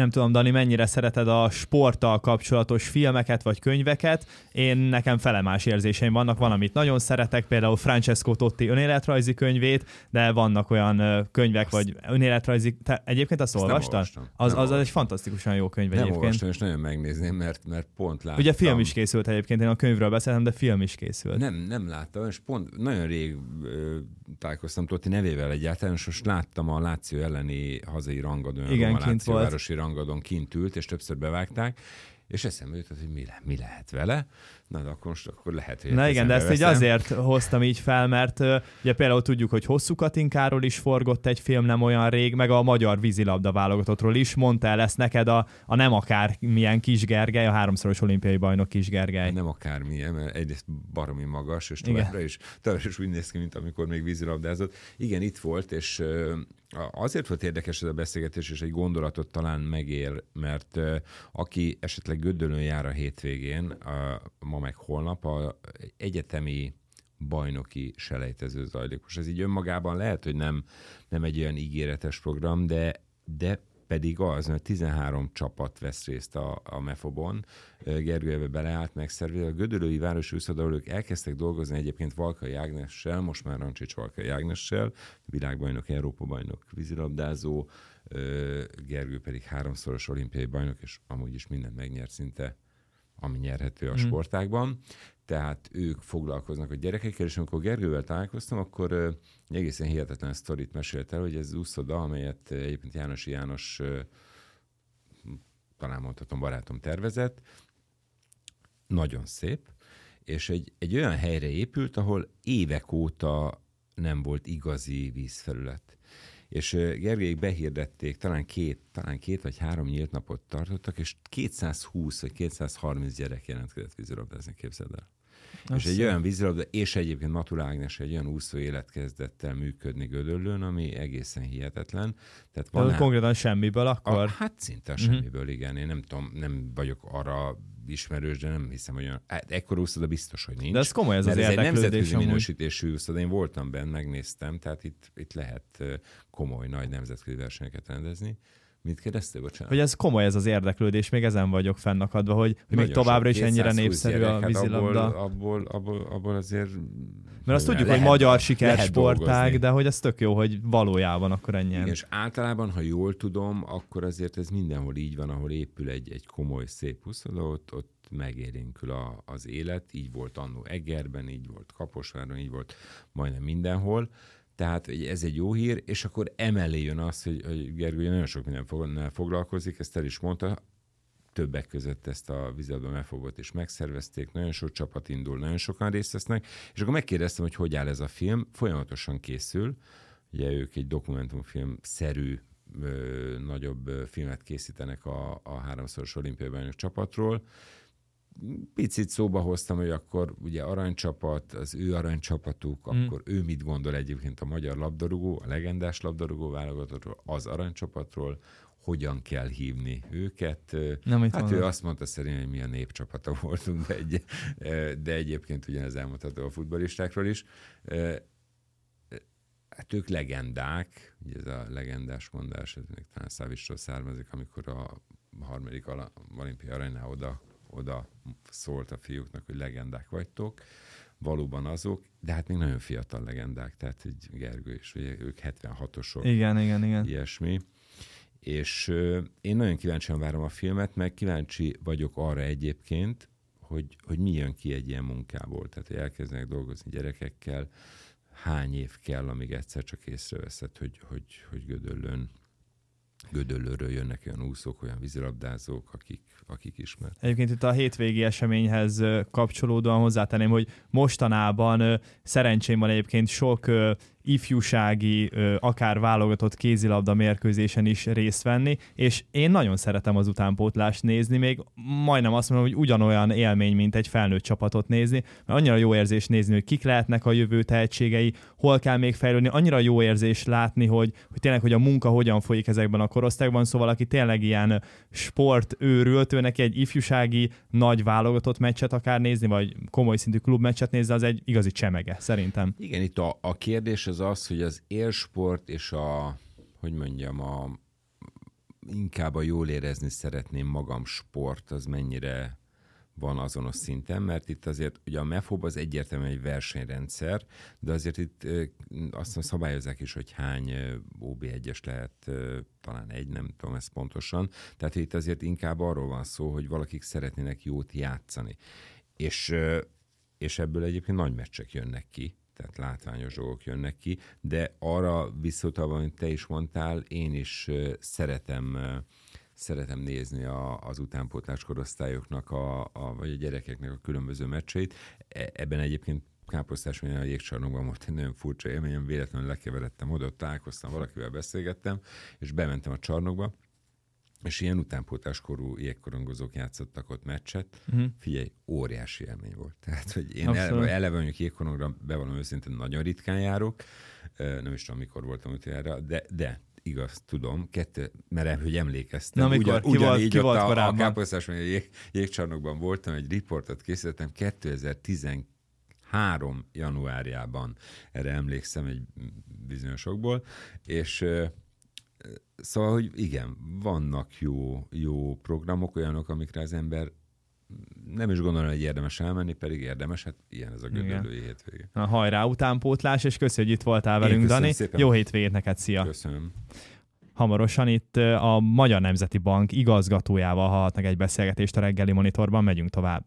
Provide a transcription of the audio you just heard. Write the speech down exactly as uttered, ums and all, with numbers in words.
nem tudom, Dani, mennyire szereted a sporttal kapcsolatos filmeket vagy könyveket. Én nekem felemás érzéseim vannak, van, amit nagyon szeretek, például Francesco Totti önéletrajzi könyvét, de vannak olyan könyvek, azt... vagy önéletrajzi... Te egyébként azt, azt olvastad? Az, az, az egy fantasztikusan jó könyv nem egyébként. Nem olvastam, és nagyon megnézném, mert, mert pont láttam. Ugye film is készült egyébként, én a könyvről beszéltem, de film is készült. Nem, nem láttam, és pont nagyon rég ö, találkoztam Totti nevével egyáltalán, és most láttam a Láció elleni hazai rangadón, igen, a Láció városi rangadón kint ült, és többször bevágták, és eszembe jutott, hogy mi, le, mi lehet vele. Na, de akkor most akkor lehet, hogy... Na igen, de ezt veszem. Így azért hoztam így fel, mert uh, ugye például tudjuk, hogy Hosszú Katinkáról is forgott egy film nem olyan rég, meg a magyar vízilabda válogatottról is. Mondta el ezt neked a, a nem akármilyen Kis Gergely, a háromszoros olimpiai bajnok Kis Gergely. Nem akármilyen, mert egyrészt baromi magas, és továbbra is, továbbra is úgy néz ki, mint amikor még vízilabdázott. Igen, itt volt, és uh, azért volt érdekes ez a beszélgetés, és egy gondolatot talán megér, mert uh, aki esetleg Gödöllőn jár a hétvégén, a, ma meg holnap, a egyetemi bajnoki selejtező zajlik. Most ez így önmagában lehet, hogy nem, nem egy olyan ígéretes program, de, de pedig az, mert tizenhárom csapat vesz részt a, a mefobon. Gergő ebbe beleállt, megszervezve. A gödöllői városi úszodalók elkezdtek dolgozni egyébként Valkai Ágnessel, most már Rancsics Valkai Ágnessel, világbajnok, Európa-bajnok vízilabdázó, Gergő pedig háromszoros olimpiai bajnok, és amúgy is mindent megnyert szinte, ami nyerhető a sportágban. Tehát ők foglalkoznak a gyerekekkel, és amikor Gergővel találkoztam, akkor uh, egy egészen hihetetlen sztorit mesélt el, hogy ez úszoda, amelyet egyébként Jánosi János, uh, talán mondhatom, barátom tervezett, nagyon szép, és egy, egy olyan helyre épült, ahol évek óta nem volt igazi vízfelület. És Gergelyék behirdették, talán két, talán két vagy három nyílt napot tartottak, és kétszázhúsz vagy kétszázharminc gyerek jelentkezett vízilabdázni, képzeld el. Azt és egy szépen. Olyan vízilabda, és egyébként Matula Ágnes egy olyan úszó élet kezdett el működni Gödöllőn, ami egészen hihetetlen. Tehát van ál... konkrétan semmiből akkor? A, hát szinte uh-huh. semmiből, igen. Én nem tudom, nem vagyok arra ismerős, de nem hiszem, hogy olyan... Hát ekkor úszoda biztos, hogy nincs. De ez komoly ez az ez egy nemzetközi amúgy. minősítésű úszoda. Én voltam benne, megnéztem, tehát itt, itt lehet komoly, nagy nemzetközi versenyeket rendezni. Mit kérdeztél, bocsánat? Hogy ez komoly ez az érdeklődés, még ezen vagyok fennakadva, hogy, hogy még továbbra is ennyire népszerű gyerek, a vízilabda. Hát abból, abból, abból, abból azért... Mert azt tudjuk, lehet, hogy magyar sikersportág, de hogy ez tök jó, hogy valójában akkor ennyien. Igen, és általában, ha jól tudom, akkor azért ez mindenhol így van, ahol épül egy, egy komoly, szép úszoda, ott, ott megérinkül a, az élet. Így volt annó Egerben, így volt Kaposváron, így volt majdnem mindenhol. Tehát ez egy jó hír, és akkor emellé jön az, hogy, hogy Gergő nagyon sok mindennel foglalkozik, ezt el is mondta, többek között ezt a vízilabda mefobot is megszervezték, nagyon sok csapat indul, nagyon sokan részt vesznek, és akkor megkérdeztem, hogy hogy áll ez a film, folyamatosan készül, ugye ők egy dokumentumfilm-szerű ö, nagyobb ö, filmet készítenek a, a háromszoros olimpiai bajnok csapatról. Picit szóba hoztam, hogy akkor ugye aranycsapat, az ő aranycsapatuk, mm. akkor ő mit gondol egyébként a magyar labdarúgó, a legendás labdarúgó válogatottról, az aranycsapatról, hogyan kell hívni őket. Nem, hát mondom. ő azt mondta szerint, hogy mi a népcsapata voltunk, de, egy, de egyébként ugyanez elmondható a futballistákról is. Hát ők legendák, ugye ez a legendás mondás, ez még talán Szávistól származik, amikor a harmadik olimpiai aranynál oda oda szólt a fiúknak, hogy legendák vagytok, valóban azok, de hát még nagyon fiatal legendák, tehát egy Gergő is, ugye ők hetvenhatosok. Igen, igen, igen. Ilyesmi. És euh, én nagyon kíváncsian várom a filmet, meg kíváncsi vagyok arra egyébként, hogy, hogy mi jön ki egy ilyen munkából. Tehát, hogy elkezdenek dolgozni gyerekekkel, hány év kell, amíg egyszer csak észreveszed, hogy, hogy, hogy Gödöllőn Gödöllőről jönnek olyan úszók, olyan vízilabdázók, akik, akik ismert. Egyébként itt a hétvégi eseményhez kapcsolódóan hozzátenném, hogy mostanában szerencsém van egyébként sok ifjúsági, akár válogatott kézilabda mérkőzésen is részt venni, és én nagyon szeretem az utánpótlást nézni, még majdnem azt mondom, hogy ugyanolyan élmény, mint egy felnőtt csapatot nézni, mert annyira jó érzés nézni, hogy kik lehetnek a jövő tehetségei, hol kell még fejlődni, annyira jó érzés látni, hogy, hogy tényleg, hogy a munka hogyan folyik ezekben a korosztályokban, szóval aki tényleg ilyen sportőrült, ő neki egy ifjúsági nagy válogatott meccset akár nézni, vagy komoly szintű klubmeccset nézni, az egy igazi csemege, szerintem. Igen, itt a, a kérdés az az, hogy az élsport és a, hogy mondjam, a, inkább a jól érezni szeretném magam sport, az mennyire van azonos szinten, mert itt azért ugye a MEFOB az egyértelműen egy versenyrendszer, de azért itt azt szabályozzák is, hogy hány ó bé egyes lehet, talán egy, nem tudom ezt pontosan. Tehát itt azért inkább arról van szó, hogy valakik szeretnének jót játszani. És, és ebből egyébként nagy meccsek jönnek ki, tehát látványos dolgok jönnek ki, de arra visszautalva, amit te is mondtál, én is szeretem Szeretem nézni a, az utánpótlás korosztályoknak, a, a, vagy a gyerekeknek a különböző meccseit. E, ebben egyébként Káposztásmegyen a jégcsarnokban volt egy nagyon furcsa élményem, véletlenül lekeveredtem oda, ott találkoztam, valakivel beszélgettem, és bementem a csarnokba, és ilyen utánpótláskorú jégkorongozók játszottak ott meccset. Uh-huh. Figyelj, óriási élmény volt. Tehát, hogy én eleve, eleve mondjuk jégkorongra, bevallom őszintén, nagyon ritkán járok, nem is tudom, mikor voltam utoljára, de, de igaz, tudom, kettő, mert hogy emlékeztem. Na, mikor? Ugyan, ugyanígy ki volt, ott ki a, a Káposztásmegyen jég, jégcsarnokban voltam, egy riportot készítettem kétezer-tizenhárom januárjában, erre emlékszem egy bizonyosokból, és szóval, hogy igen, vannak jó, jó programok, olyanok, amikre az ember nem is gondolom, hogy érdemes elmenni, pedig érdemes, hát ilyen ez a gödöllői hétvége. A hajrá utánpótlás, és köszönjük, hogy itt voltál velünk, Dani. Szépen. Jó hétvégét neked, szia! Köszönöm. Hamarosan itt a Magyar Nemzeti Bank igazgatójával hallhatnak egy beszélgetést a reggeli monitorban, megyünk tovább.